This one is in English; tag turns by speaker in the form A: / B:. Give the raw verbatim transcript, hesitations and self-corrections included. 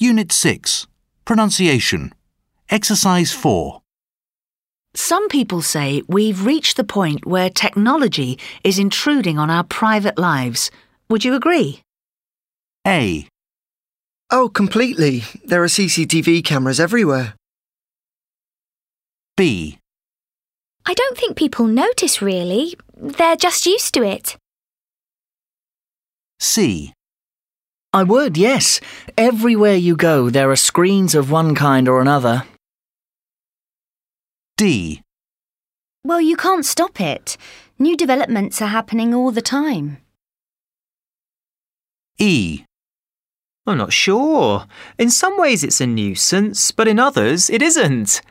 A: Unit six. Pronunciation. Exercise four.
B: Some people say we've reached the point where technology is intruding on our private lives. Would you agree?
A: A.
C: Oh, completely. There are C C T V cameras everywhere.
A: B.
D: I don't think people notice, really. They're just used to it.
A: C.
E: I would, yes. Everywhere you go, there are screens of one kind or another.
A: D.
F: Well, you can't stop it. New developments are happening all the time.
A: E.
G: I'm not sure. In some ways it's a nuisance, but in others it isn't.